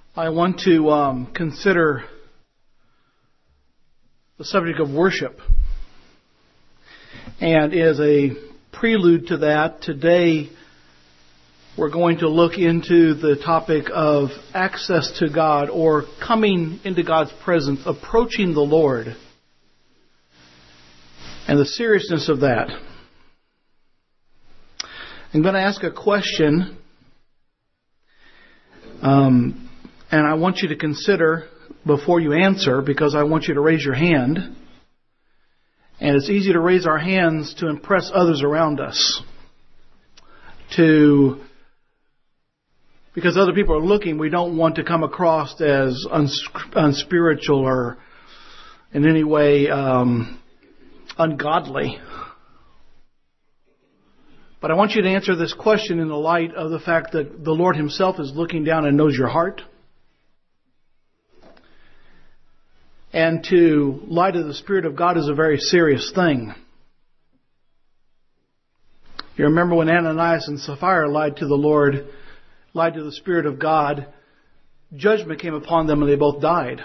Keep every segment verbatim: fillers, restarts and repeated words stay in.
I want to um, consider the subject of worship. And as a prelude to that, today we're going to look into the topic of access to God, or coming into God's presence, approaching the Lord, and the seriousness of that. I'm going to ask a question, um, and I want you to consider before you answer, because I want you to raise your hand. And it's easy to raise our hands to impress others around us, to because other people are looking. We don't want to come across as uns- unspiritual or in any way um, ungodly. But I want you to answer this question in the light of the fact that the Lord Himself is looking down and knows your heart. And to lie to the Spirit of God is a very serious thing. You remember when Ananias and Sapphira lied to the Lord, lied to the Spirit of God, judgment came upon them and they both died.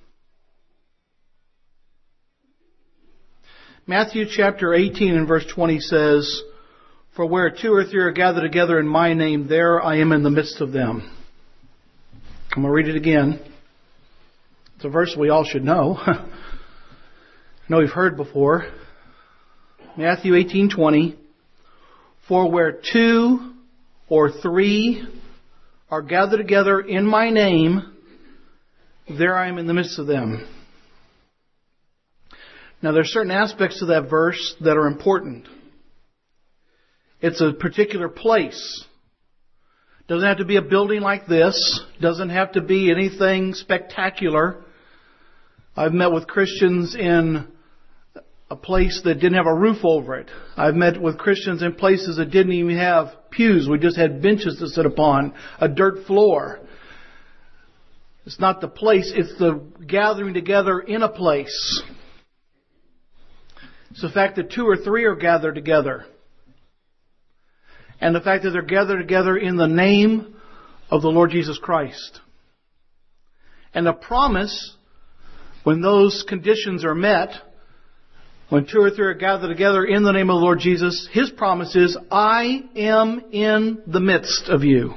Matthew chapter eighteen and verse twenty says, "For where two or three are gathered together in my name, there I am in the midst of them." I'm going to read it again. It's a verse we all should know. I know we've heard before. Matthew eighteen twenty. "For where two or three are gathered together in my name, there I am in the midst of them." Now there are certain aspects to that verse that are important. It's a particular place. Doesn't have to be a building like this. Doesn't have to be anything spectacular. I've met with Christians in a place that didn't have a roof over it. I've met with Christians in places that didn't even have pews. We just had benches to sit upon, a dirt floor. It's not the place, it's the gathering together in a place. It's the fact that two or three are gathered together. And the fact that they're gathered together in the name of the Lord Jesus Christ. And the promise, when those conditions are met, when two or three are gathered together in the name of the Lord Jesus, His promise is, "I am in the midst of you."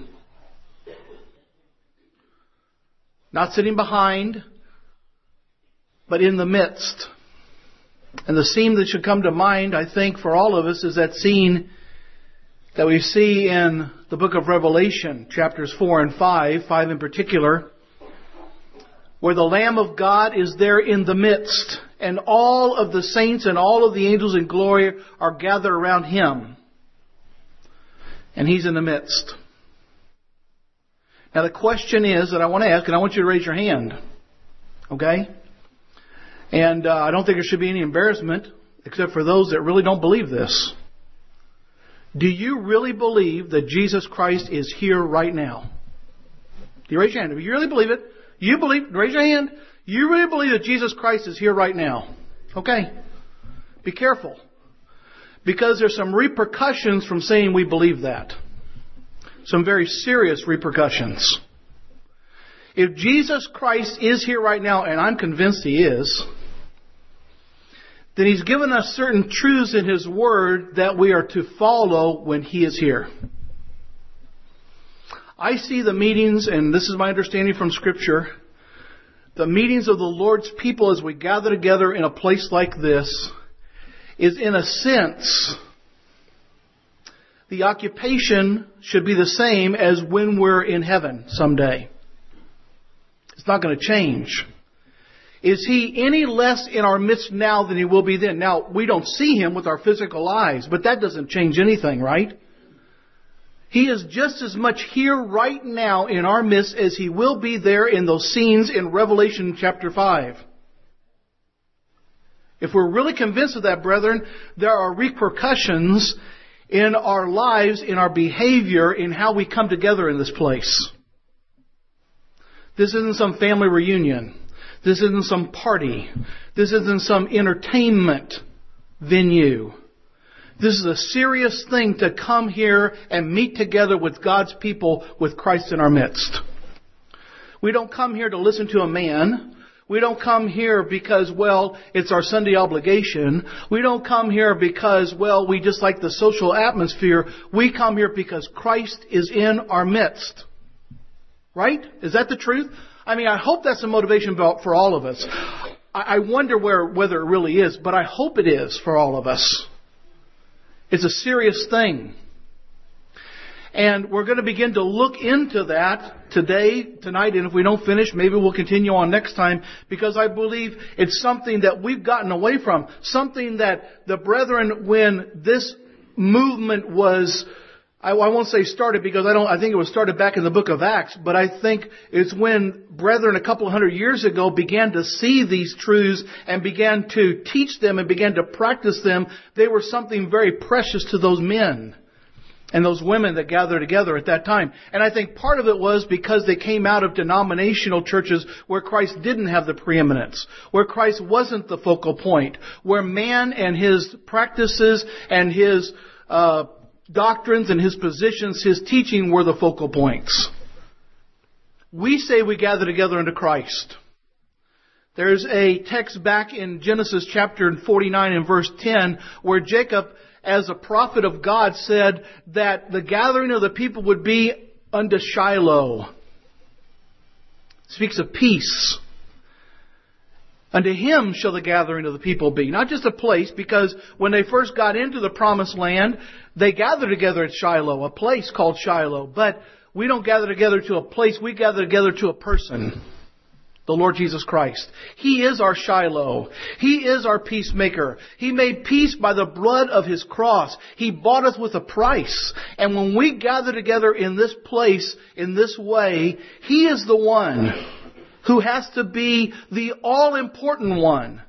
Not sitting behind, but in the midst. And the scene that should come to mind, I think, for all of us is that scene that we see in the book of Revelation, chapters four and five, five in particular, where the Lamb of God is there in the midst, and all of the saints and all of the angels in glory are gathered around Him. And He's in the midst. Now the question is that I want to ask, and I want you to raise your hand. Okay? And uh, I don't think there should be any embarrassment, except for those that really don't believe this. Do you really believe that Jesus Christ is here right now? Do you raise your hand? Do you really believe it? You believe, raise your hand. You really believe that Jesus Christ is here right now? Okay. Be careful. Because there's some repercussions from saying we believe that. Some very serious repercussions. If Jesus Christ is here right now, and I'm convinced He is, then He's given us certain truths in His Word that we are to follow when He is here. I see the meetings, and this is my understanding from Scripture, the meetings of the Lord's people as we gather together in a place like this is, in a sense, the occupation should be the same as when we're in heaven someday. It's not going to change. Is He any less in our midst now than He will be then? Now, we don't see Him with our physical eyes, but that doesn't change anything, right? He is just as much here right now in our midst as He will be there in those scenes in Revelation chapter five. If we're really convinced of that, brethren, there are repercussions in our lives, in our behavior, in how we come together in this place. This isn't some family reunion. This isn't some party. This isn't some entertainment venue. This is a serious thing to come here and meet together with God's people with Christ in our midst. We don't come here to listen to a man. We don't come here because, well, it's our Sunday obligation. We don't come here because, well, we just like the social atmosphere. We come here because Christ is in our midst. Right? Is that the truth? I mean, I hope that's the motivation for all of us. I wonder where whether it really is, but I hope it is for all of us. It's a serious thing. And we're going to begin to look into that today, tonight, and if we don't finish, maybe we'll continue on next time, because I believe it's something that we've gotten away from. Something that the brethren, when this movement was, I, I won't say started, because I don't, I think it was started back in the book of Acts, but I think it's when brethren a couple of hundred years ago began to see these truths and began to teach them and began to practice them. They were something very precious to those men and those women that gathered together at that time. And I think part of it was because they came out of denominational churches where Christ didn't have the preeminence, where Christ wasn't the focal point, where man and his practices and his uh, doctrines and his positions, his teaching were the focal points. We say we gather together unto Christ. There's a text back in Genesis chapter forty-nine and verse ten where Jacob, as a prophet of God, said that the gathering of the people would be unto Shiloh. It speaks of peace. Unto him shall the gathering of the people be. Not just a place, because when they first got into the promised land, they gathered together at Shiloh, a place called Shiloh. But we don't gather together to a place, we gather together to a person. The Lord Jesus Christ. He is our Shiloh. He is our peacemaker. He made peace by the blood of His cross. He bought us with a price. And when we gather together in this place, in this way, He is the one who has to be the all-important one.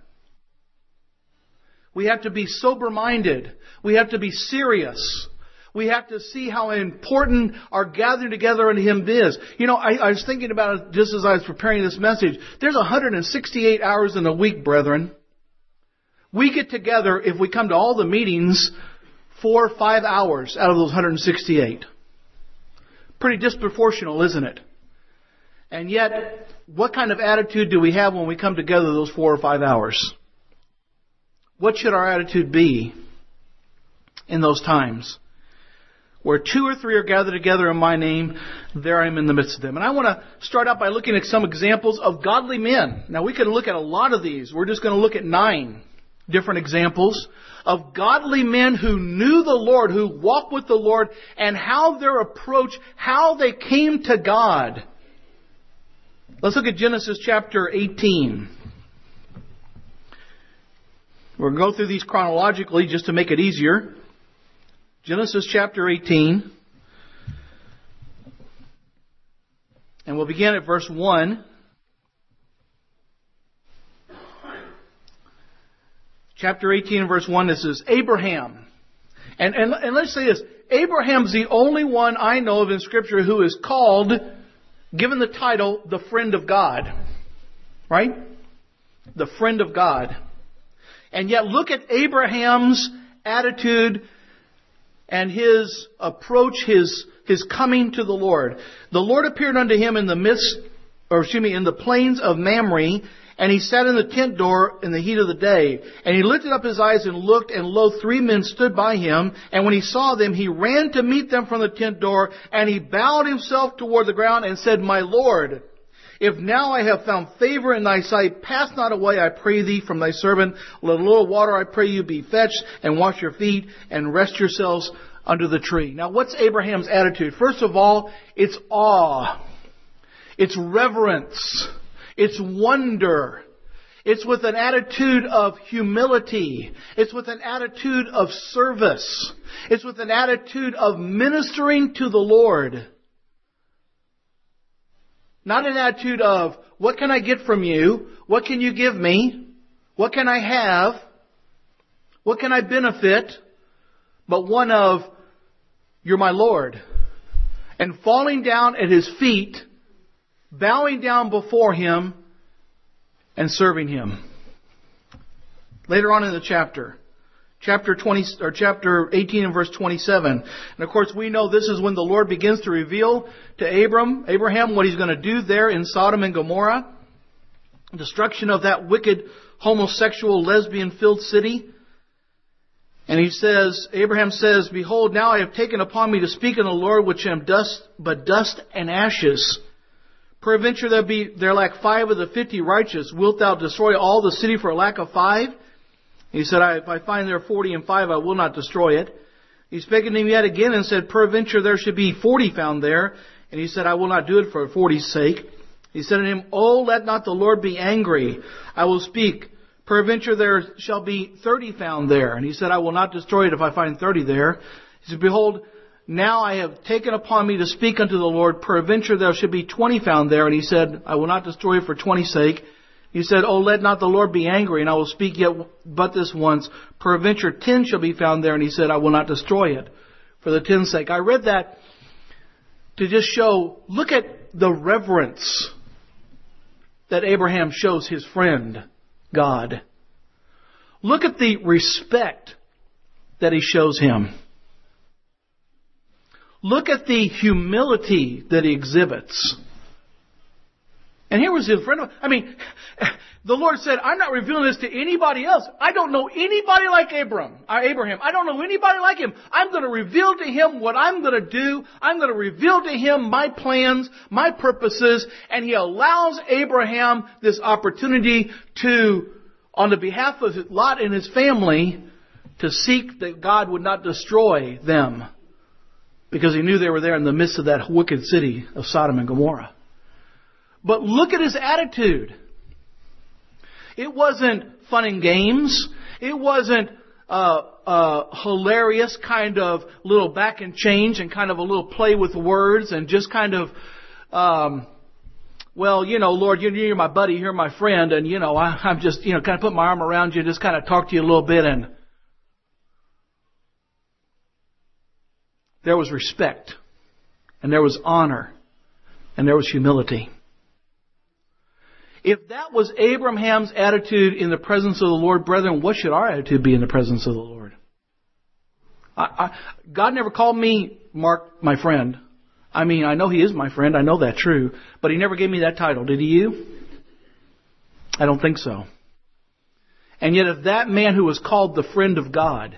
We have to be sober-minded. We have to be serious. We have to see how important our gathering together unto Him is. You know, I, I was thinking about it just as I was preparing this message. There's one hundred sixty-eight hours in a week, brethren. We get together, if we come to all the meetings, four or five hours out of those one hundred sixty-eight. Pretty disproportional, isn't it? And yet, what kind of attitude do we have when we come together those four or five hours? What should our attitude be in those times? Where two or three are gathered together in my name, there I am in the midst of them. And I want to start out by looking at some examples of godly men. Now, we could look at a lot of these. We're just going to look at nine different examples of godly men who knew the Lord, who walked with the Lord, and how their approach, how they came to God. Let's look at Genesis chapter eighteen. We're going to go through these chronologically just to make it easier. Genesis chapter eighteen. And we'll begin at verse one. Chapter eighteen and verse one, this is Abraham. And, and, and let's say this. Abraham's the only one I know of in Scripture who is called, given the title, the friend of God. Right? The friend of God. And yet look at Abraham's attitude and his approach, his his coming to the Lord. The Lord appeared unto him in the midst, or excuse me, in the plains of Mamre, and he sat in the tent door in the heat of the day. And he lifted up his eyes and looked, and lo, three men stood by him. And when he saw them, he ran to meet them from the tent door, and he bowed himself toward the ground and said, My Lord, if now I have found favor in thy sight, pass not away, I pray thee, from thy servant. Let a little water, I pray you, be fetched, and wash your feet, and rest yourselves under the tree. Now, what's Abraham's attitude? First of all, it's awe. It's reverence. It's wonder. It's with an attitude of humility. It's with an attitude of service. It's with an attitude of ministering to the Lord. Not an attitude of, what can I get from you? What can you give me? What can I have? What can I benefit? But one of, you're my Lord. And falling down at His feet, bowing down before Him, and serving Him. Later on in the chapter, chapter twenty or chapter eighteen and verse twenty-seven. And of course, we know this is when the Lord begins to reveal to Abram, Abraham what He's going to do there in Sodom and Gomorrah, destruction of that wicked, homosexual, lesbian-filled city. And he says, Abraham says, "Behold, now I have taken upon me to speak in the Lord, which am dust, but dust and ashes. Peradventure there be there lack five of the fifty righteous. Wilt thou destroy all the city for a lack of five?" He said, I, "If I find there forty and five, I will not destroy it." He spake unto him yet again and said, "Peradventure there should be forty found there." And he said, "I will not do it for forty's sake." He said unto him, "Oh, let not the Lord be angry. I will speak. Peradventure there shall be thirty found there." And he said, "I will not destroy it if I find thirty there." He said, "Behold, now I have taken upon me to speak unto the Lord. Peradventure there should be twenty found there." And he said, "I will not destroy it for twenty's sake." He said, "Oh, let not the Lord be angry, and I will speak yet but this once. Peradventure ten shall be found there." And he said, "I will not destroy it for the ten's sake." I read that to just show, look at the reverence that Abraham shows his friend, God. Look at the respect that he shows Him. Look at the humility that he exhibits. And here was his friend. I mean, the Lord said, "I'm not revealing this to anybody else. I don't know anybody like Abraham. Abraham. I don't know anybody like him. I'm going to reveal to him what I'm going to do. I'm going to reveal to him my plans, my purposes." And He allows Abraham this opportunity to, on the behalf of Lot and his family, to seek that God would not destroy them, because He knew they were there in the midst of that wicked city of Sodom and Gomorrah. But look at his attitude. It wasn't fun and games. It wasn't uh, uh, hilarious kind of little back and change and kind of a little play with words and just kind of, um, well, you know, Lord, you're my buddy, you're my friend, and, you know, I, I'm just, you know, kind of put my arm around you and just kind of talk to you a little bit. And there was respect, and there was honor, and there was humility. If that was Abraham's attitude in the presence of the Lord, brethren, what should our attitude be in the presence of the Lord? I, I, God never called me Mark, my friend. I mean, I know He is my friend. I know that true. But He never gave me that title. Did He you? I don't think so. And yet if that man who was called the friend of God,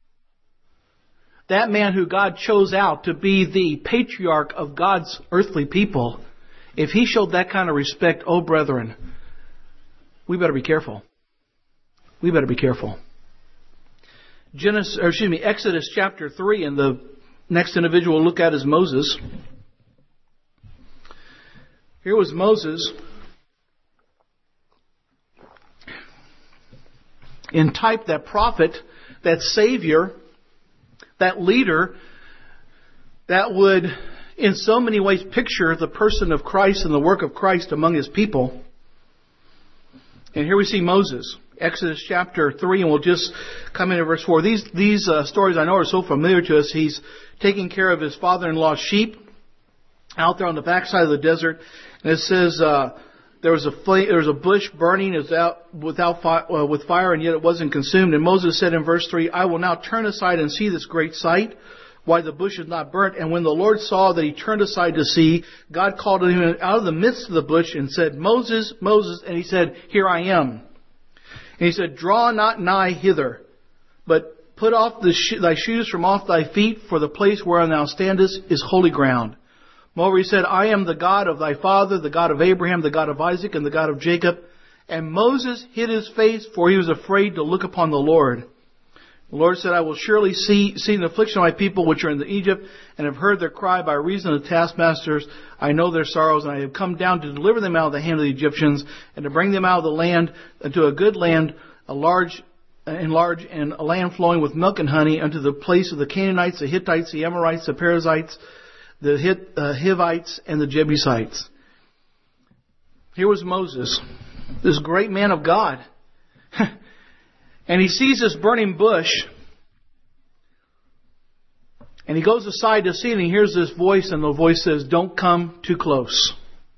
that man who God chose out to be the patriarch of God's earthly people, if he showed that kind of respect, oh brethren, we better be careful. We better be careful. Genesis, or excuse me, Exodus chapter three, and the next individual we'll look at is Moses. Here was Moses in type, that prophet, that savior, that leader that would in so many ways picture the person of Christ and the work of Christ among His people. And here we see Moses, Exodus chapter three, and we'll just come into verse four. These these uh, stories I know are so familiar to us. He's taking care of his father-in-law's sheep out there on the backside of the desert, and it says uh, there was a flame, there was a bush burning without without fi- uh, with fire, and yet it wasn't consumed. And Moses said in verse three, "I will now turn aside and see this great sight, why the bush is not burnt." And when the Lord saw that he turned aside to see, God called him out of the midst of the bush and said, "Moses, Moses." And he said, "Here I am." And he said, "Draw not nigh hither, but put off the sh- thy shoes from off thy feet, for the place whereon thou standest is holy ground." Moreover, he said, "I am the God of thy father, the God of Abraham, the God of Isaac, and the God of Jacob." And Moses hid his face, for he was afraid to look upon the Lord. The Lord said, "I will surely see, see the affliction of my people which are in Egypt, and have heard their cry by reason of the taskmasters. I know their sorrows, and I have come down to deliver them out of the hand of the Egyptians, and to bring them out of the land into a good land, a large and large, and a land flowing with milk and honey, unto the place of the Canaanites, the Hittites, the Amorites, the Perizzites, the Hit, uh, Hivites, and the Jebusites." Here was Moses, this great man of God. And he sees this burning bush, and he goes aside to see it, and he hears this voice, and the voice says, "Don't come too close.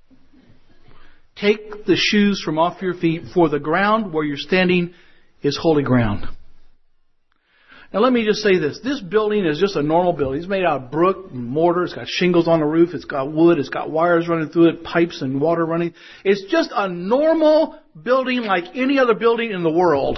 Take the shoes from off your feet, for the ground where you're standing is holy ground." Now let me just say this. This building is just a normal building. It's made out of brick and mortar. It's got shingles on the roof. It's got wood. It's got wires running through it, pipes and water running. It's just a normal building like any other building in the world.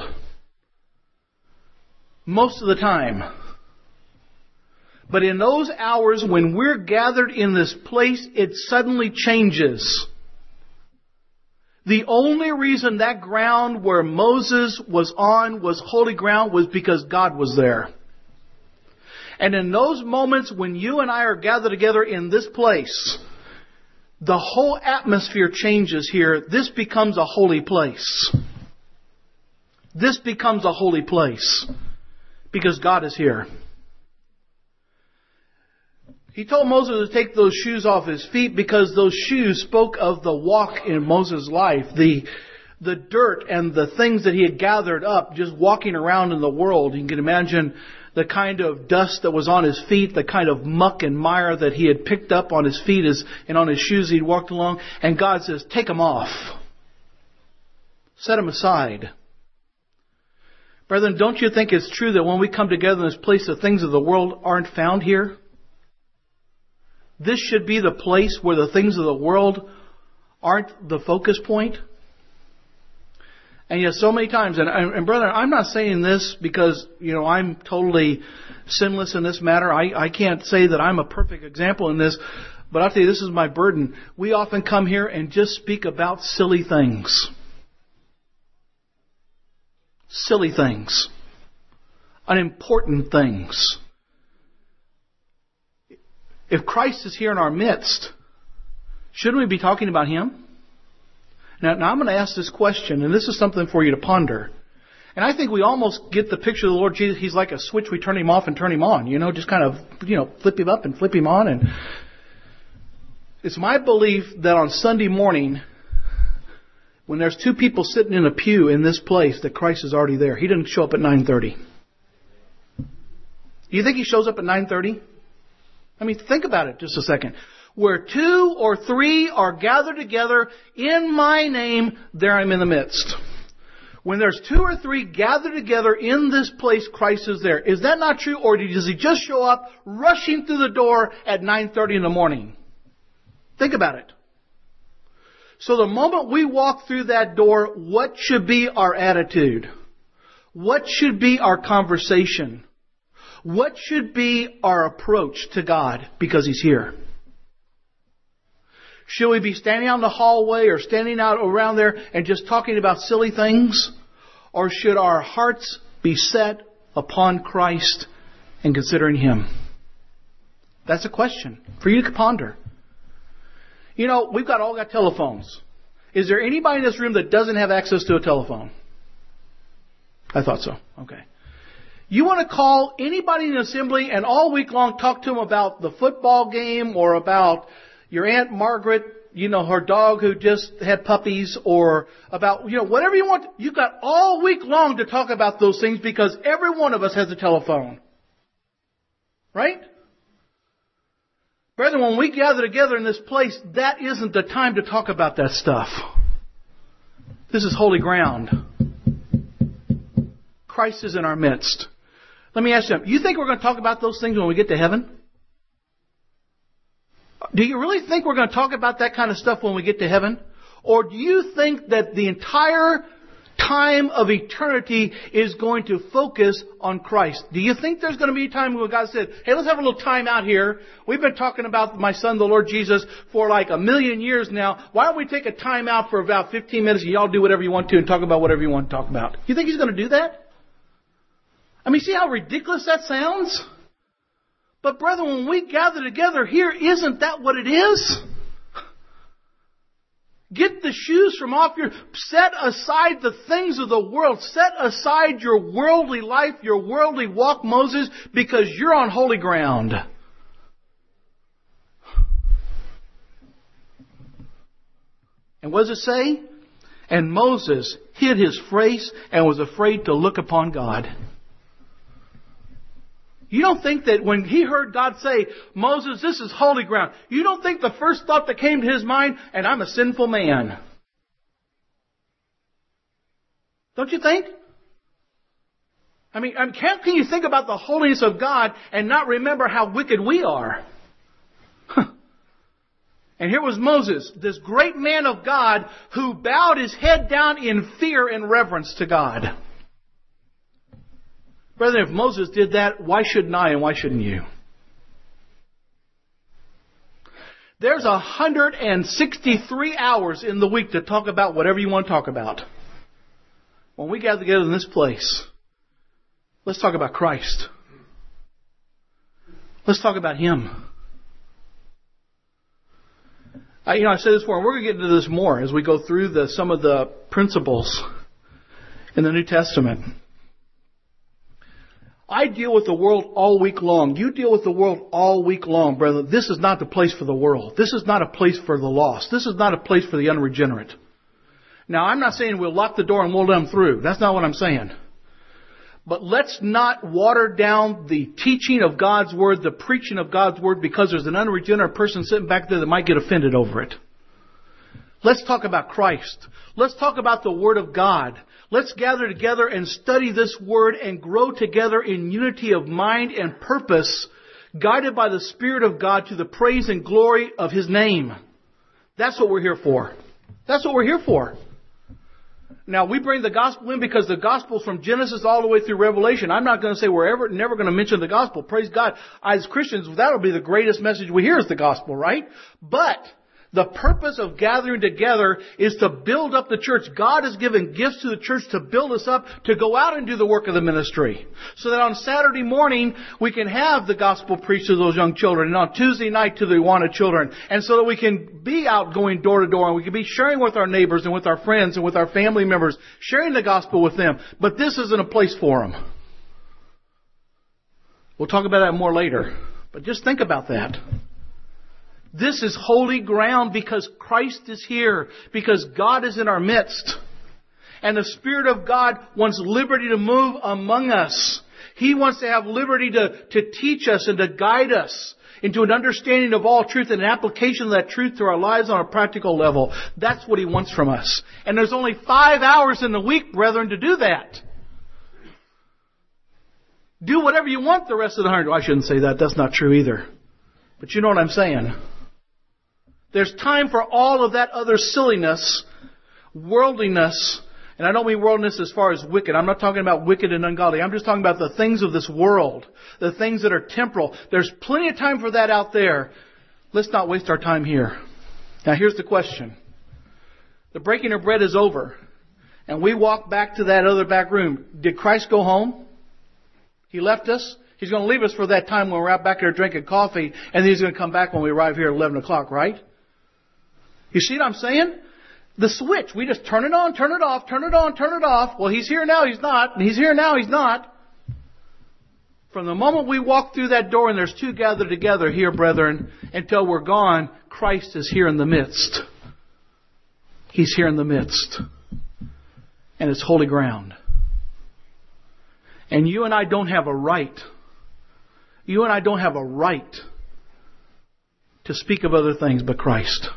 Most of the time. But in those hours when we're gathered in this place, it suddenly changes. The only reason that ground where Moses was on was holy ground was because God was there. And in those moments when you and I are gathered together in this place, the whole atmosphere changes here. This becomes a holy place. This becomes a holy place because God is here. He told Moses to take those shoes off his feet because those shoes spoke of the walk in Moses' life. The, the dirt and the things that he had gathered up just walking around in the world. You can imagine the kind of dust that was on his feet, the kind of muck and mire that he had picked up on his feet as, and on his shoes he'd walked along. And God says, take them off. Set them aside. Brethren, don't you think it's true that when we come together in this place, the things of the world aren't found here? This should be the place where the things of the world aren't the focus point. And yet so many times, and, and brother, I'm not saying this because, you know, I'm totally sinless in this matter. I, I can't say that I'm a perfect example in this, but I'll tell you, this is my burden. We often come here and just speak about silly things. Silly things. Unimportant things. If Christ is here in our midst, shouldn't we be talking about Him? Now, now I'm going to ask this question, and this is something for you to ponder. And I think we almost get the picture of the Lord Jesus. He's like a switch. We turn Him off and turn Him on. You know, just kind of, you know, flip Him up and flip Him on. And it's my belief that on Sunday morning, when there's two people sitting in a pew in this place, that Christ is already there. He didn't show up at nine thirty. Do you think He shows up at nine thirty? I mean, think about it just a second. Where two or three are gathered together in my name, there I'm in the midst. When there's two or three gathered together in this place, Christ is there. Is that not true? Or does He just show up rushing through the door at nine thirty in the morning? Think about it. So the moment we walk through that door, what should be our attitude? What should be our conversation? What should be our approach to God because He's here? Should we be standing out in the hallway or standing out around there and just talking about silly things? Or should our hearts be set upon Christ and considering Him? That's a question for you to ponder. You know, we've got all got telephones. Is there anybody in this room that doesn't have access to a telephone? I thought so. Okay. You want to call anybody in the assembly and all week long talk to them about the football game or about your Aunt Margaret, you know, her dog who just had puppies, or about, you know, whatever you want. You've got all week long to talk about those things because every one of us has a telephone. Right? Brethren, when we gather together in this place, that isn't the time to talk about that stuff. This is holy ground. Christ is in our midst. Let me ask you, you think we're going to talk about those things when we get to heaven? Do you really think we're going to talk about that kind of stuff when we get to heaven? Or do you think that the entire time of eternity is going to focus on Christ? Do you think there's going to be a time when God said, hey, let's have a little time out here. We've been talking about my Son, the Lord Jesus, for like a million years now. Why don't we take a time out for about fifteen minutes and y'all do whatever you want to and talk about whatever you want to talk about? You think He's going to do that? I mean, see how ridiculous that sounds? But brethren, when we gather together here, isn't that what it is? Get the shoes from off your... Set aside the things of the world. Set aside your worldly life, your worldly walk, Moses, because you're on holy ground. And what does it say? And Moses hid his face and was afraid to look upon God. You don't think that when he heard God say, Moses, this is holy ground, you don't think the first thought that came to his mind, and I'm a sinful man. Don't you think? I mean, how can you think about the holiness of God and not remember how wicked we are? Huh. And here was Moses, this great man of God who bowed his head down in fear and reverence to God. Brethren, if Moses did that, why shouldn't I and why shouldn't you? There's one hundred sixty-three hours in the week to talk about whatever you want to talk about. When we gather together in this place, let's talk about Christ. Let's talk about Him. I, you know, I said this before, and we're going to get into this more as we go through the, some of the principles in the New Testament. I deal with the world all week long. You deal with the world all week long, brother. This is not the place for the world. This is not a place for the lost. This is not a place for the unregenerate. Now, I'm not saying we'll lock the door and we'll let them through. That's not what I'm saying. But let's not water down the teaching of God's Word, the preaching of God's Word, because there's an unregenerate person sitting back there that might get offended over it. Let's talk about Christ. Let's talk about the Word of God. Let's gather together and study this Word and grow together in unity of mind and purpose, guided by the Spirit of God to the praise and glory of His name. That's what we're here for. That's what we're here for. Now, we bring the gospel in because the gospel's from Genesis all the way through Revelation. I'm not going to say we're ever, never going to mention the gospel. Praise God. As Christians, that'll be the greatest message we hear is the gospel, right? But the purpose of gathering together is to build up the church. God has given gifts to the church to build us up, to go out and do the work of the ministry. So that on Saturday morning, we can have the gospel preached to those young children. And on Tuesday night to the Awana children. And so that we can be out going door to door. And we can be sharing with our neighbors and with our friends and with our family members. Sharing the gospel with them. But this isn't a place for them. We'll talk about that more later. But just think about that. This is holy ground because Christ is here, because God is in our midst. And the Spirit of God wants liberty to move among us. He wants to have liberty to, to teach us and to guide us into an understanding of all truth and an application of that truth to our lives on a practical level. That's what He wants from us. And there's only five hours in the week, brethren, to do that. Do whatever you want the rest of the hundred. I shouldn't say that. That's not true either. But you know what I'm saying. There's time for all of that other silliness, worldliness, and I don't mean worldliness as far as wicked. I'm not talking about wicked and ungodly. I'm just talking about the things of this world, the things that are temporal. There's plenty of time for that out there. Let's not waste our time here. Now here's the question. The breaking of bread is over, and we walk back to that other back room. Did Christ go home? He left us. He's going to leave us for that time when we're out back there drinking coffee, and then He's going to come back when we arrive here at eleven o'clock, right? You see what I'm saying? The switch. We just turn it on, turn it off, turn it on, turn it off. Well, He's here now, He's not. And He's here now, He's not. From the moment we walk through that door and there's two gathered together here, brethren, until we're gone, Christ is here in the midst. He's here in the midst. And it's holy ground. And you and I don't have a right. You and I don't have a right to speak of other things but Christ.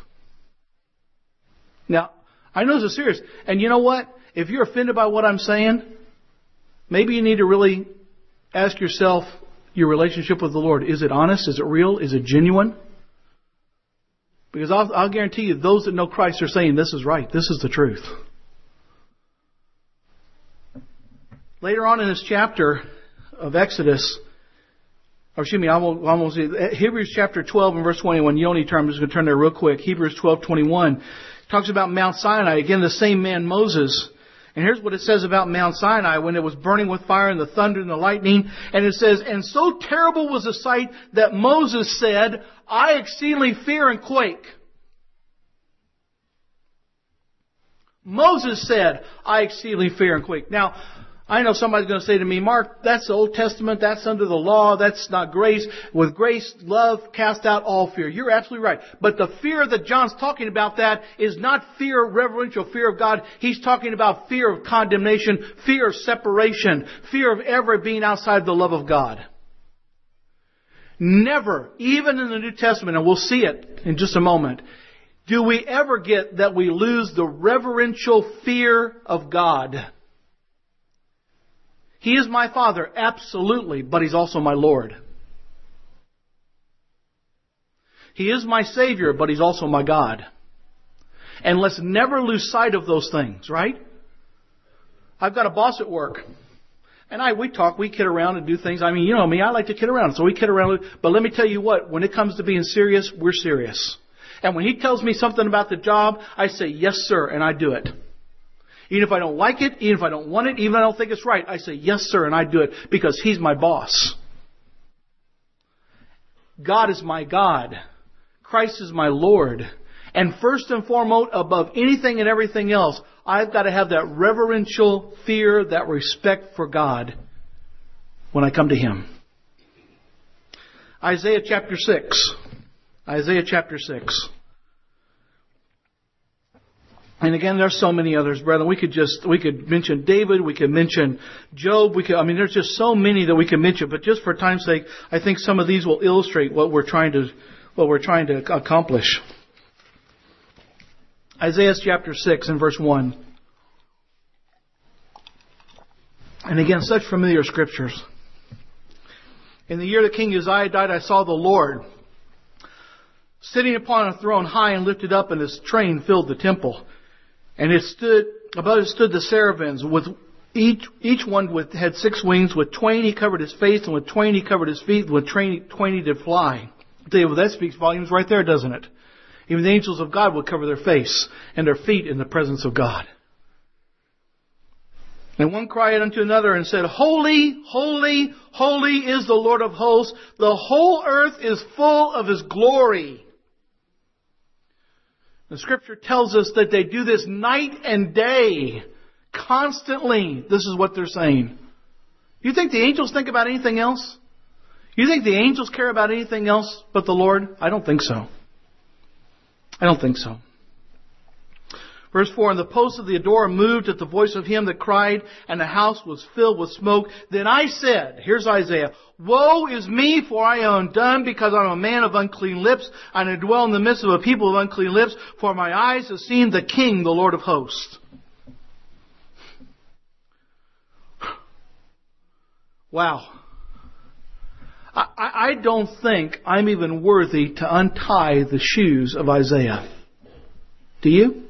Now, I know this is serious. And you know what? If you're offended by what I'm saying, maybe you need to really ask yourself your relationship with the Lord. Is it honest? Is it real? Is it genuine? Because I'll, I'll guarantee you, those that know Christ are saying this is right. This is the truth. Later on in this chapter of Exodus, or excuse me, I won't, I won't say, Hebrews chapter twelve and verse twenty-one. You don't need to turn. I'm just going to turn there real quick. Hebrews twelve twenty-one talks about Mount Sinai. Again, the same man, Moses. And here's what it says about Mount Sinai when it was burning with fire and the thunder and the lightning. And it says, and so terrible was the sight that Moses said, I exceedingly fear and quake. Moses said, I exceedingly fear and quake. Now, I know somebody's going to say to me, Mark, that's the Old Testament. That's under the law. That's not grace. With grace, love cast out all fear. You're absolutely right. But the fear that John's talking about that is not fear, reverential fear of God. He's talking about fear of condemnation, fear of separation, fear of ever being outside the love of God. Never, even in the New Testament, and we'll see it in just a moment, do we ever get that we lose the reverential fear of God. He is my Father, absolutely, but He's also my Lord. He is my Savior, but He's also my God. And let's never lose sight of those things, right? I've got a boss at work. And I, we talk, we kid around and do things. I mean, you know me, I like to kid around. So we kid around. But let me tell you what, when it comes to being serious, we're serious. And when he tells me something about the job, I say, yes, sir, and I do it. Even if I don't like it, even if I don't want it, even if I don't think it's right, I say, yes, sir, and I do it because He's my boss. God is my God. Christ is my Lord. And first and foremost, above anything and everything else, I've got to have that reverential fear, that respect for God when I come to Him. Isaiah chapter six. Isaiah chapter six. And again, there's so many others, brethren. We could just, we could mention David, we could mention Job, we could, I mean, there's just so many that we can mention, but just for time's sake, I think some of these will illustrate what we're trying to, what we're trying to accomplish. Isaiah chapter six and verse one. And again, such familiar scriptures. In the year that King Uzziah died, I saw the Lord sitting upon a throne high and lifted up, and His train filled the temple. And it stood, above it stood the seraphims, with each, each one with, had six wings. With twain He covered His face, and with twain He covered His feet, and with twain, twain He did fly. I tell you, well, that speaks volumes right there, doesn't it? Even the angels of God will cover their face and their feet in the presence of God. And one cried unto another and said, Holy, holy, holy is the Lord of hosts. The whole earth is full of His glory. The Scripture tells us that they do this night and day. Constantly. This is what they're saying. You think the angels think about anything else? You think the angels care about anything else but the Lord? I don't think so. I don't think so. Verse four, and the posts of the door moved at the voice of him that cried, and the house was filled with smoke. Then I said, here's Isaiah, woe is me, for I am undone, because I am a man of unclean lips, and I dwell in the midst of a people of unclean lips, for my eyes have seen the King, the Lord of hosts. Wow. I, I don't think I'm even worthy to untie the shoes of Isaiah. Do you?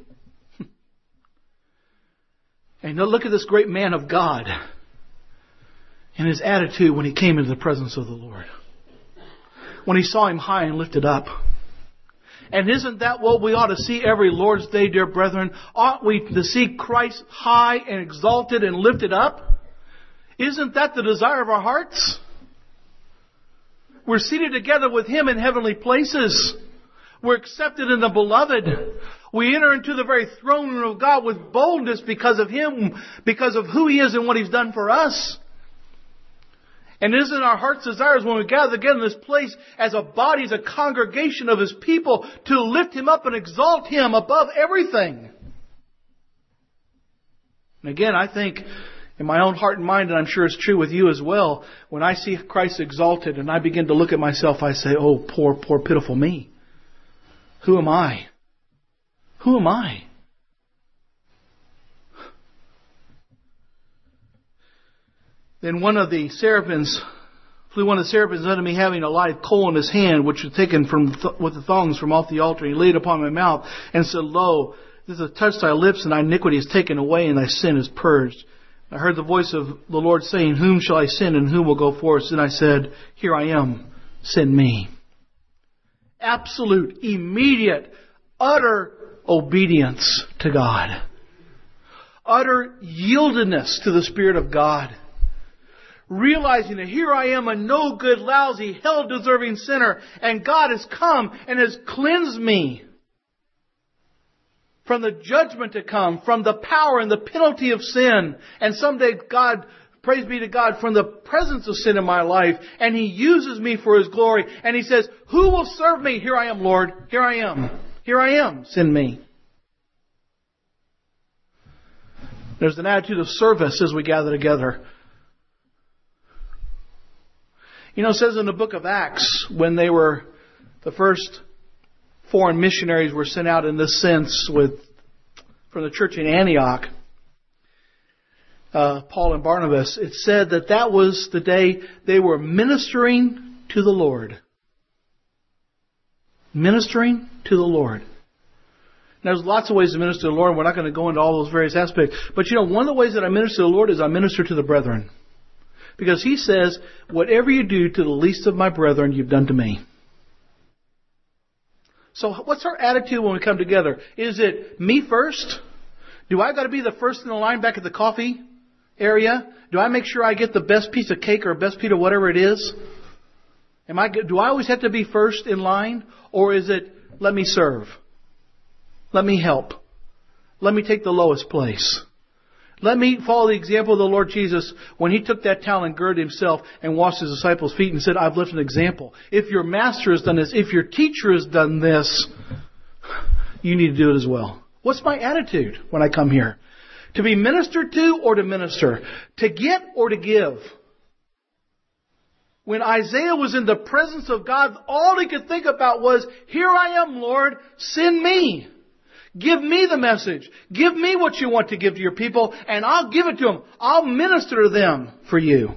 And now look at this great man of God and his attitude when he came into the presence of the Lord. When he saw Him high and lifted up. And isn't that what we ought to see every Lord's Day, dear brethren? Ought we to see Christ high and exalted and lifted up? Isn't that the desire of our hearts? We're seated together with Him in heavenly places. We're accepted in the Beloved. We enter into the very throne room of God with boldness because of Him, because of who He is and what He's done for us. And isn't our heart's desires when we gather together in this place as a body, as a congregation of His people, to lift Him up and exalt Him above everything? And again, I think in my own heart and mind, and I'm sure it's true with you as well, when I see Christ exalted and I begin to look at myself, I say, oh, poor, poor, pitiful me. Who am I? Who am I? Then one of the seraphims, flew one of the seraphims unto me, having a live coal in his hand, which was taken from th- with the thongs from off the altar. He laid it upon my mouth and said, Lo, this has touched thy lips, and thy iniquity is taken away, and thy sin is purged. I heard the voice of the Lord saying, Whom shall I send, and whom will go forth? Then I said, Here I am, send me. Absolute, immediate, utter obedience to God. Utter yieldedness to the Spirit of God. Realizing that here I am, a no good, lousy, hell-deserving sinner, and God has come and has cleansed me from the judgment to come, from the power and the penalty of sin. And someday God, praise be to God, from the presence of sin in my life, and He uses me for His glory. And He says, who will serve me? Here I am, Lord. Here I am. Here I am. Send me. There's an attitude of service as we gather together. You know, it says in the book of Acts, when they were, the first foreign missionaries were sent out in this sense with, from the church in Antioch, uh, Paul and Barnabas, it said that that was the day they were ministering to the Lord. Ministering to the Lord. Now, there's lots of ways to minister to the Lord, and we're not going to go into all those various aspects. But you know, one of the ways that I minister to the Lord is I minister to the brethren. Because He says, whatever you do to the least of my brethren, you've done to me. So what's our attitude when we come together? Is it me first? Do I got to be the first in the line back at the coffee area? Do I make sure I get the best piece of cake or best piece of whatever it is? Am I, do I always have to be first in line? Or is it, let me serve? Let me help. Let me take the lowest place. Let me follow the example of the Lord Jesus when He took that towel and girded Himself and washed His disciples' feet and said, I've left an example. If your master has done this, if your teacher has done this, you need to do it as well. What's my attitude when I come here? To be ministered to or to minister? To get or to give? When Isaiah was in the presence of God, all he could think about was, here I am, Lord, send me. Give me the message. Give me what you want to give to your people, and I'll give it to them. I'll minister to them for you.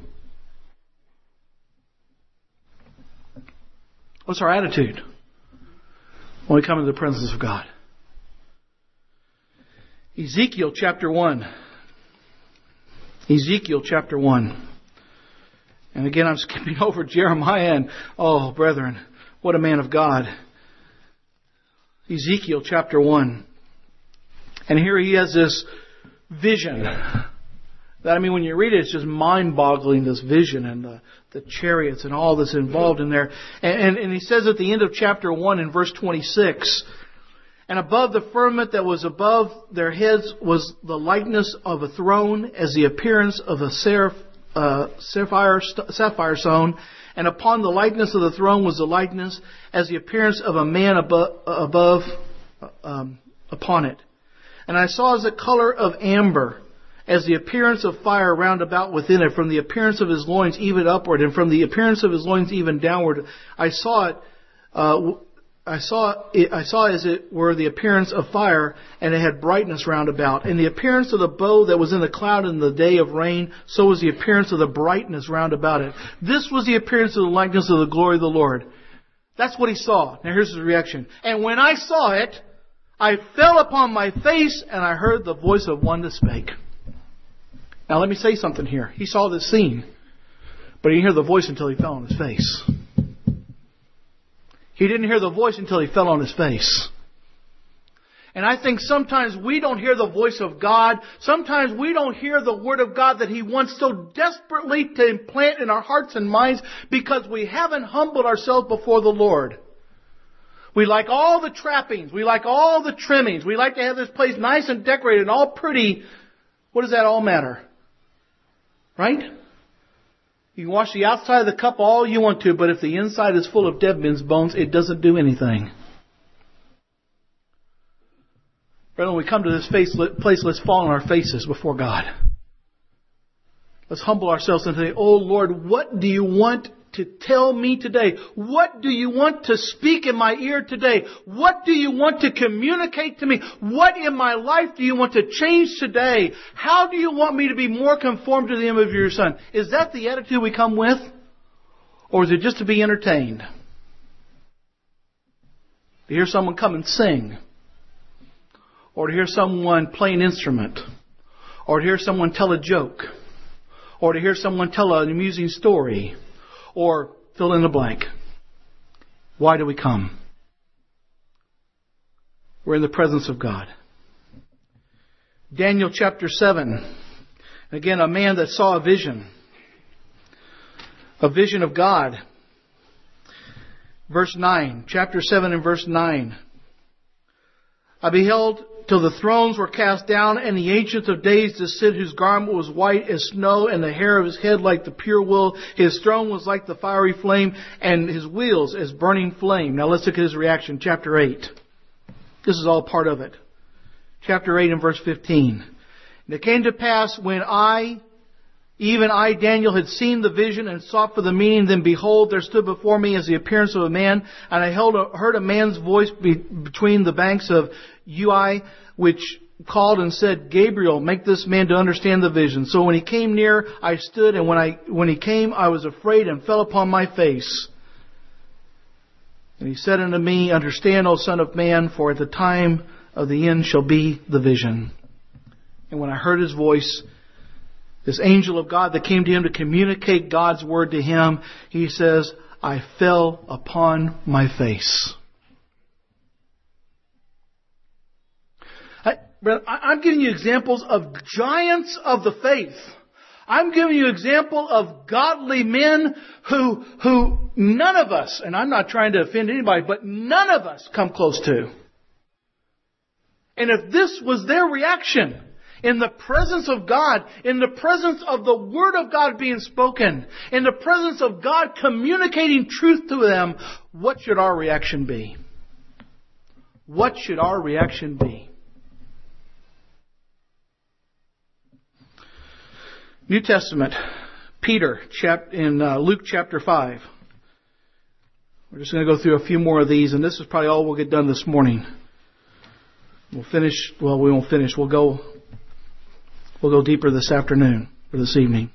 What's our attitude when we come into the presence of God? Ezekiel chapter one. Ezekiel chapter one. And again, I'm skipping over Jeremiah and, oh, brethren, what a man of God. Ezekiel chapter one. And here he has this vision. That, I mean, when you read it, it's just mind-boggling, this vision and the, the chariots and all that's involved in there. And, and, and he says at the end of chapter one in verse twenty-six, and above the firmament that was above their heads was the likeness of a throne as the appearance of a seraph, uh, sapphire, sapphire stone. And upon the likeness of the throne was the likeness as the appearance of a man above, above um, upon it. And I saw as a color of amber, as the appearance of fire round about within it, from the appearance of his loins even upward, and from the appearance of his loins even downward. I saw it. Uh, I saw it, I saw as it were the appearance of fire, and it had brightness round about. And the appearance of the bow that was in the cloud in the day of rain, so was the appearance of the brightness round about it. This was the appearance of the likeness of the glory of the Lord. That's what he saw. Now here's his reaction. And when I saw it, I fell upon my face, and I heard the voice of one that spake. Now let me say something here. He saw this scene, but he didn't hear the voice until he fell on his face. He didn't hear the voice until he fell on his face. And I think sometimes we don't hear the voice of God. Sometimes we don't hear the Word of God that He wants so desperately to implant in our hearts and minds because we haven't humbled ourselves before the Lord. We like all the trappings. We like all the trimmings. We like to have this place nice and decorated and all pretty. What does that all matter? Right? You can wash the outside of the cup all you want to, but if the inside is full of dead men's bones, it doesn't do anything. But when we come to this place, let's fall on our faces before God. Let's humble ourselves and say, oh Lord, what do you want to tell me today? What do you want to speak in my ear today? What do you want to communicate to me? What in my life do you want to change today? How do you want me to be more conformed to the image of your Son? Is that the attitude we come with? Or is it just to be entertained? To hear someone come and sing? Or to hear someone play an instrument? Or to hear someone tell a joke? Or to hear someone tell an amusing story? Or fill in the blank. Why do we come? We're in the presence of God. Daniel chapter seven. Again, a man that saw a vision. A vision of God. Verse nine. Chapter seven and verse nine. I beheld till the thrones were cast down, and the Ancient of Days did sit, whose garment was white as snow, and the hair of his head like the pure wool. His throne was like the fiery flame, and his wheels as burning flame. Now let's look at his reaction. Chapter eight. This is all part of it. Chapter eight and verse fifteen. And it came to pass when I, even I, Daniel, had seen the vision and sought for the meaning, then behold, there stood before me as the appearance of a man, and I held a, heard a man's voice be, between the banks of Ui, which called and said, Gabriel, make this man to understand the vision. So when he came near, I stood, and when I when he came, I was afraid and fell upon my face. And he said unto me, understand, O Son of Man, for at the time of the end shall be the vision. And when I heard his voice, this angel of God that came to him to communicate God's word to him, he says, I fell upon my face. I, I'm giving you examples of giants of the faith. I'm giving you an example of godly men who, who none of us, and I'm not trying to offend anybody, but none of us come close to. And if this was their reaction in the presence of God, in the presence of the Word of God being spoken, in the presence of God communicating truth to them, what should our reaction be? What should our reaction be? New Testament, Peter, in Luke chapter five. We're just going to go through a few more of these, and this is probably all we'll get done this morning. We'll finish, well, we won't finish. We'll go, we'll go deeper this afternoon, or this evening.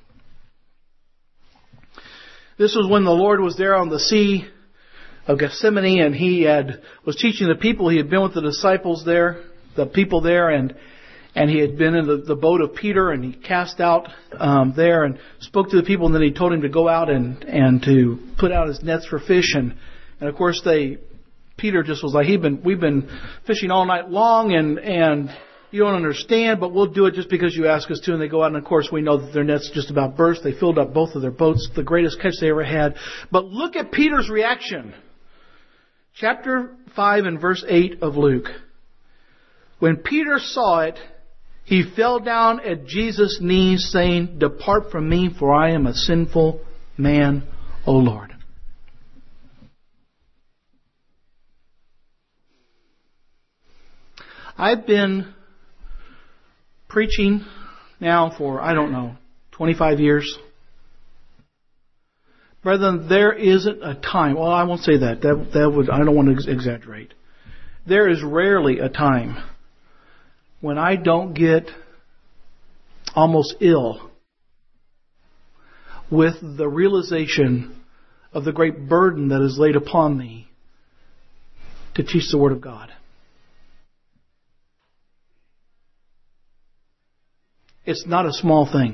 This was when the Lord was there on the Sea of Gethsemane, and He had was teaching the people. He had been with the disciples there, the people there, and And he had been in the, the boat of Peter, and he cast out um, there and spoke to the people, and then he told him to go out and, and to put out his nets for fish. And, and of course, they Peter just was like, He'd been, we've been fishing all night long, and, and you don't understand, but we'll do it just because you ask us to. And they go out, and of course, we know that their nets just about burst. They filled up both of their boats, the greatest catch they ever had. But look at Peter's reaction. Chapter five and verse eight of Luke. When Peter saw it, he fell down at Jesus' knees, saying, Depart from me, for I am a sinful man, O Lord. I've been preaching now for, I don't know, twenty-five years. Brethren, there isn't a time, well, I won't say that. That, that would, I don't want to exaggerate. There is rarely a time when I don't get almost ill with the realization of the great burden that is laid upon me to teach the Word of God. It's not a small thing.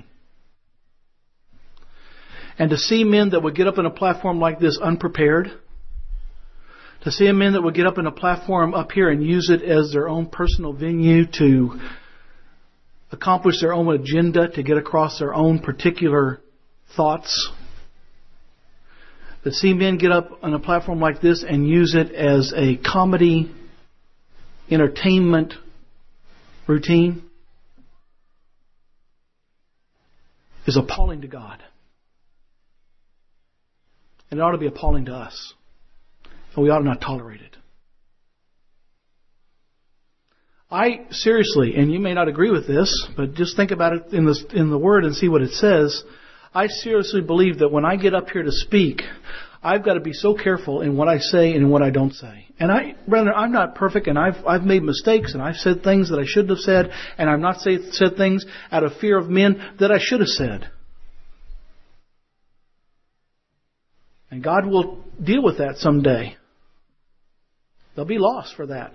And to see men that would get up on a platform like this unprepared, to see men that would get up in a platform up here and use it as their own personal venue to accomplish their own agenda, to get across their own particular thoughts. To see men get up on a platform like this and use it as a comedy, entertainment routine is appalling to God. And it ought to be appalling to us. And we ought to not tolerate it. I seriously, and you may not agree with this, but just think about it in the, in the Word and see what it says. I seriously believe that when I get up here to speak, I've got to be so careful in what I say and in what I don't say. And I, brother, I'm not perfect, and I've I've made mistakes, and I've said things that I shouldn't have said, and I've not say, said things out of fear of men that I should have said. And God will deal with that someday. There'll be loss for that.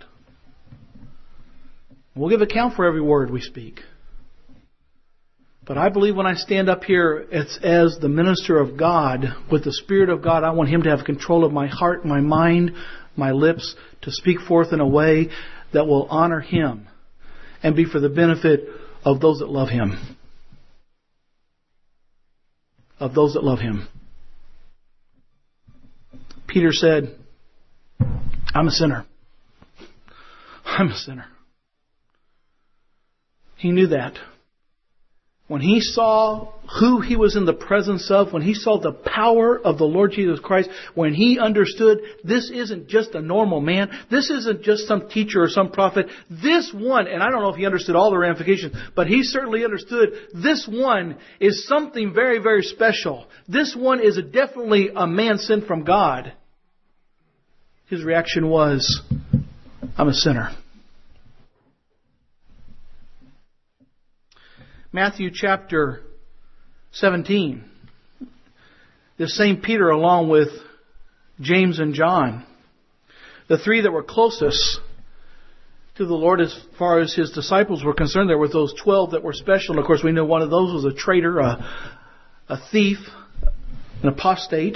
We'll give account for every word we speak. But I believe when I stand up here, it's as the minister of God, with the Spirit of God, I want Him to have control of my heart, my mind, my lips, to speak forth in a way that will honor Him and be for the benefit of those that love Him. Of those that love Him. Peter said, I'm a sinner. I'm a sinner. He knew that. When he saw who he was in the presence of, when he saw the power of the Lord Jesus Christ, when he understood this isn't just a normal man, this isn't just some teacher or some prophet, this one, and I don't know if he understood all the ramifications, but he certainly understood this one is something very, very special. This one is definitely a man sent from God. His reaction was, I'm a sinner. Matthew chapter seventeen. This same Peter, along with James and John, the three that were closest to the Lord as far as His disciples were concerned, there were those twelve that were special. And of course, we know one of those was a traitor, a, a thief, an apostate.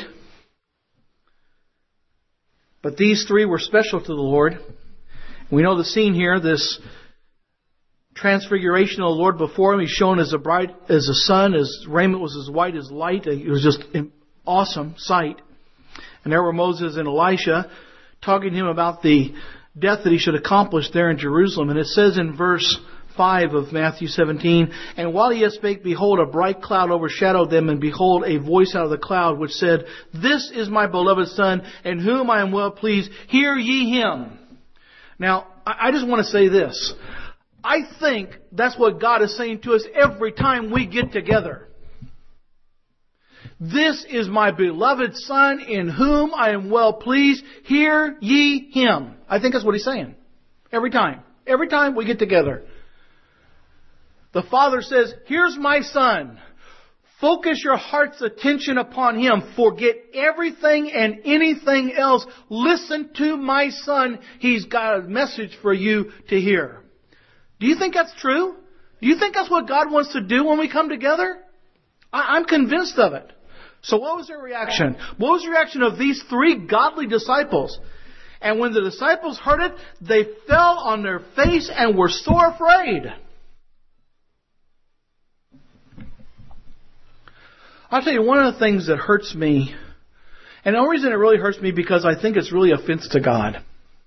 But these three were special to the Lord. We know the scene here, this transfiguration of the Lord before Him. He's shown as a bright as the sun. His raiment was as white as light. It was just an awesome sight. And there were Moses and Elisha talking to Him about the death that He should accomplish there in Jerusalem. And it says in verse five of Matthew seventeen, "And while He yet spake, behold, a bright cloud overshadowed them, and behold, a voice out of the cloud, which said, This is my beloved Son, in whom I am well pleased. Hear ye Him." Now, I just want to say this. I think that's what God is saying to us every time we get together. This is my beloved Son, in whom I am well pleased. Hear ye Him. I think that's what He's saying. Every time. Every time we get together. The Father says, here's my Son. Focus your heart's attention upon Him. Forget everything and anything else. Listen to my Son. He's got a message for you to hear. Do you think that's true? Do you think that's what God wants to do when we come together? I, I'm convinced of it. So what was their reaction? What was the reaction of these three godly disciples? And when the disciples heard it, they fell on their face and were sore afraid. I'll tell you, one of the things that hurts me, and the only reason it really hurts me because I think it's really offense to God,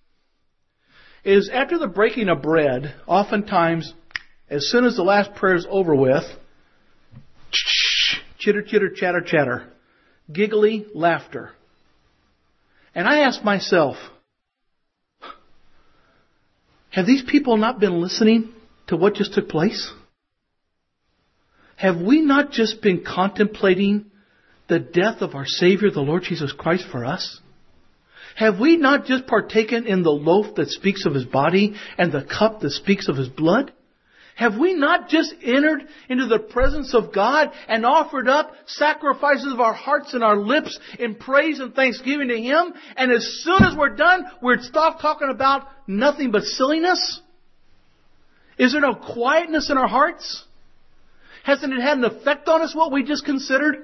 is after the breaking of bread, oftentimes, as soon as the last prayer is over with, chitter, chitter, chatter, chatter, giggly laughter. And I ask myself, have these people not been listening to what just took place? Have we not just been contemplating the death of our Savior, the Lord Jesus Christ, for us? Have we not just partaken in the loaf that speaks of His body and the cup that speaks of His blood? Have we not just entered into the presence of God and offered up sacrifices of our hearts and our lips in praise and thanksgiving to Him? And as soon as we're done, we're stop talking about nothing but silliness? Is there no quietness in our hearts? Hasn't it had an effect on us, what we just considered?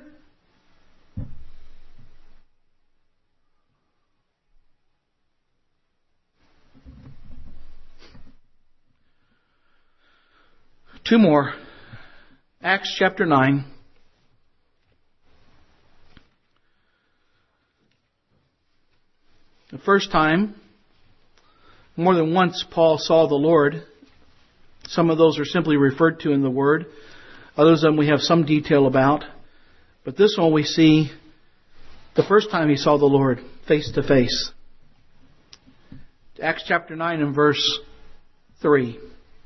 Two more. Acts chapter nine. The first time, more than once, Paul saw the Lord. Some of those are simply referred to in the Word. Others of them we have some detail about. But this one we see the first time he saw the Lord face to face. Acts chapter nine and verse three.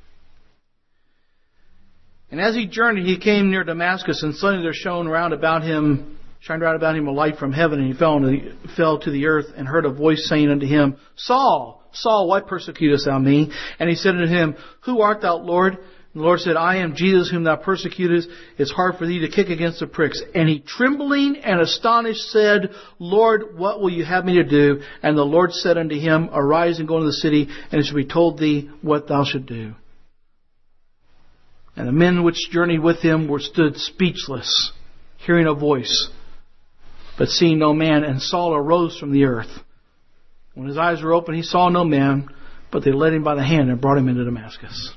"And as he journeyed, he came near Damascus, and suddenly there shone round about him, shined round about him a light from heaven, and he fell, the, fell to the earth, and heard a voice saying unto him, Saul, Saul, why persecutest thou me? And he said unto him, Who art thou, Lord? And the Lord said, I am Jesus whom thou persecutest. It's hard for thee to kick against the pricks. And he, trembling and astonished, said, Lord, what will you have me to do? And the Lord said unto him, Arise and go into the city, and it shall be told thee what thou shalt do. And the men which journeyed with him were stood speechless, hearing a voice, but seeing no man. And Saul arose from the earth. When his eyes were open, he saw no man, but they led him by the hand and brought him into Damascus."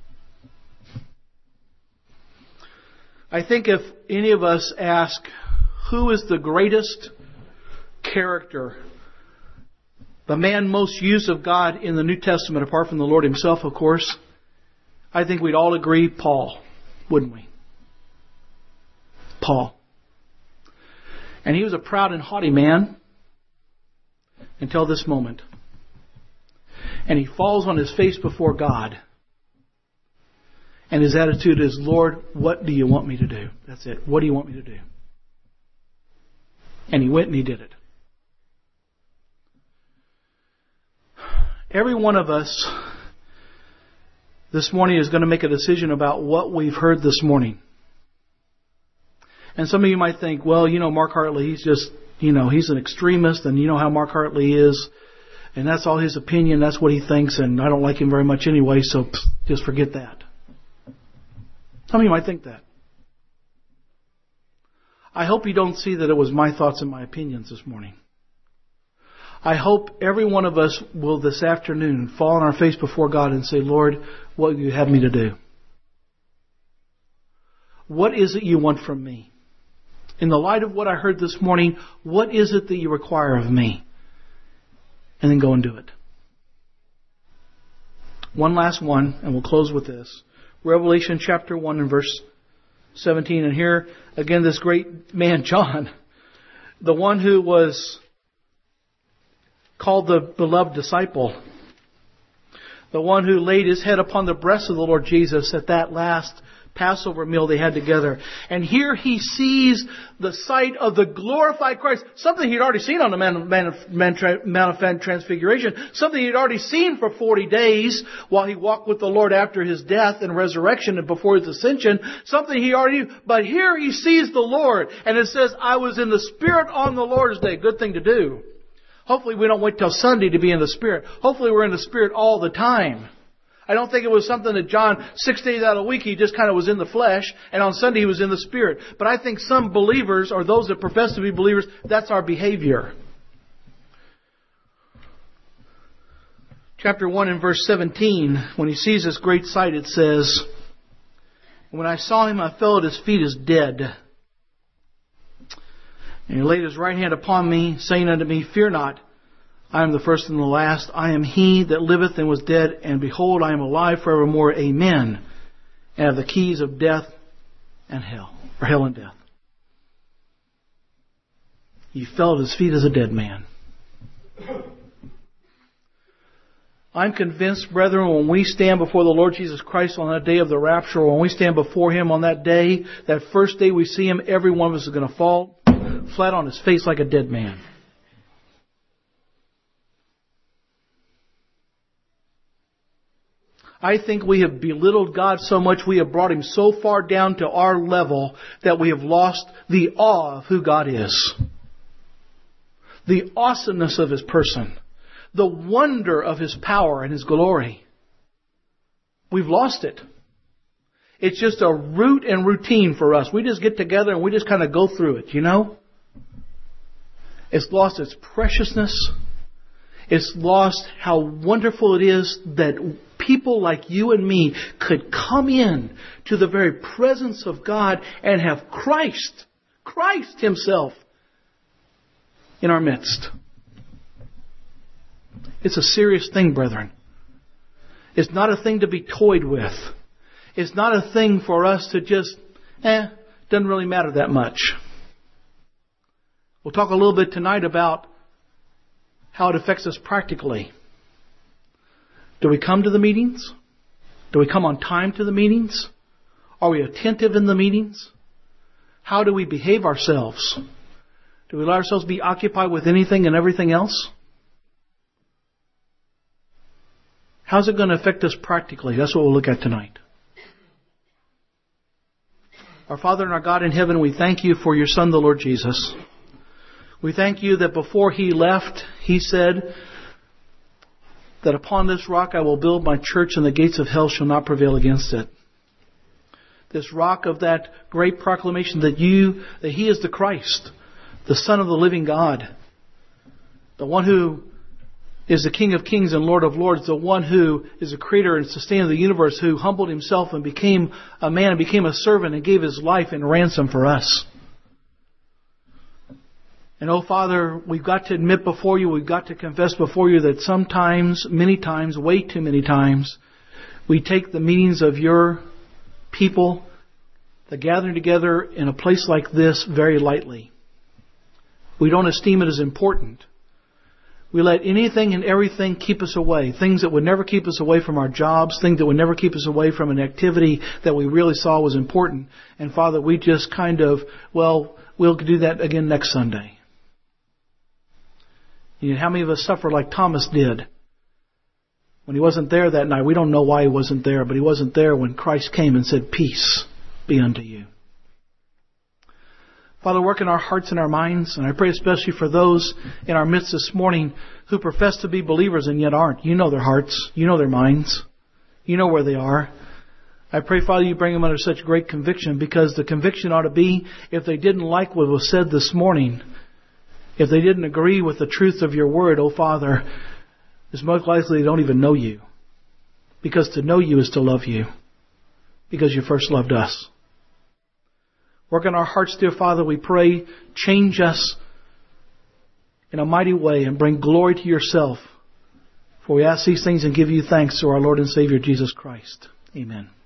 I think if any of us ask, who is the greatest character, the man most used of God in the New Testament, apart from the Lord Himself, of course, I think we'd all agree Paul, wouldn't we? Paul. And he was a proud and haughty man until this moment. And he falls on his face before God. And his attitude is, Lord, what do you want me to do? That's it. What do you want me to do? And he went and he did it. Every one of us this morning is going to make a decision about what we've heard this morning. And some of you might think, well, you know, Mark Hartley, he's just, you know, he's an extremist, and you know how Mark Hartley is, and that's all his opinion, that's what he thinks, and I don't like him very much anyway, so pff, just forget that. Some of you might think that. I hope you don't see that it was my thoughts and my opinions this morning. I hope every one of us will this afternoon fall on our face before God and say, Lord, what do you have me to do? What is it you want from me? In the light of what I heard this morning, what is it that you require of me? And then go and do it. One last one, and we'll close with this. Revelation chapter one and verse seventeen. And here, again, this great man, John, the one who was called the beloved disciple, the one who laid his head upon the breast of the Lord Jesus at that last Passover meal they had together. And here he sees the sight of the glorified Christ, something he'd already seen on the Mount, Mount, Mount of Transfiguration, something he'd already seen for forty days while he walked with the Lord after his death and resurrection and before his ascension, something he already, but here he sees the Lord, and it says, I was in the Spirit on the Lord's day. Good thing to do. Hopefully we don't wait till Sunday to be in the Spirit. Hopefully we're in the Spirit all the time. I don't think it was something that John, six days out of the week, he just kind of was in the flesh, and on Sunday he was in the Spirit. But I think some believers, or those that profess to be believers, that's our behavior. Chapter one and verse seventeen, when he sees this great sight, it says, when I saw him, I fell at his feet as dead. And he laid his right hand upon me, saying unto me, fear not. I am the first and the last. I am he that liveth and was dead, and behold, I am alive forevermore. Amen. And have the keys of death and hell, or hell and death. He fell at his feet as a dead man. I'm convinced, brethren, when we stand before the Lord Jesus Christ on that day of the rapture, when we stand before Him on that day, that first day we see Him, every one of us is going to fall flat on his face like a dead man. I think we have belittled God so much, we have brought Him so far down to our level that we have lost the awe of who God is. The awesomeness of His person. The wonder of His power and His glory. We've lost it. It's just a route and routine for us. We just get together and we just kind of go through it, you know? It's lost its preciousness. It's lost how wonderful it is that people like you and me could come in to the very presence of God and have Christ, Christ Himself in our midst. It's a serious thing, brethren. It's not a thing to be toyed with. It's not a thing for us to just, eh, doesn't really matter that much. We'll talk a little bit tonight about how it affects us practically. Do we come to the meetings? Do we come on time to the meetings? Are we attentive in the meetings? How do we behave ourselves? Do we let ourselves be occupied with anything and everything else? How's it going to affect us practically? That's what we'll look at tonight. Our Father and our God in heaven, we thank You for Your Son, the Lord Jesus. We thank You that before He left, He said that upon this rock I will build My church, and the gates of hell shall not prevail against it. This rock of that great proclamation that you, that He is the Christ, the Son of the living God, the one who is the King of kings and Lord of lords, the one who is the creator and sustainer of the universe, who humbled Himself and became a man and became a servant and gave His life in ransom for us. And oh Father, we've got to admit before You, we've got to confess before You that sometimes, many times, way too many times, we take the meetings of Your people, the gathering together in a place like this, very lightly. We don't esteem it as important. We let anything and everything keep us away. Things that would never keep us away from our jobs. Things that would never keep us away from an activity that we really saw was important. And Father, we just kind of, well, we'll do that again next Sunday. You know, how many of us suffer like Thomas did? When He wasn't there that night, we don't know why He wasn't there, but He wasn't there when Christ came and said, peace be unto you. Father, work in our hearts and our minds, and I pray especially for those in our midst this morning who profess to be believers and yet aren't. You know their hearts. You know their minds. You know where they are. I pray, Father, you bring them under such great conviction, because the conviction ought to be, if they didn't like what was said this morning, if they didn't agree with the truth of your word, oh Father, it's most likely they don't even know you. Because to know you is to love you. Because you first loved us. Work in our hearts, dear Father, we pray. Change us in a mighty way and bring glory to yourself. For we ask these things and give you thanks through our Lord and Savior Jesus Christ. Amen.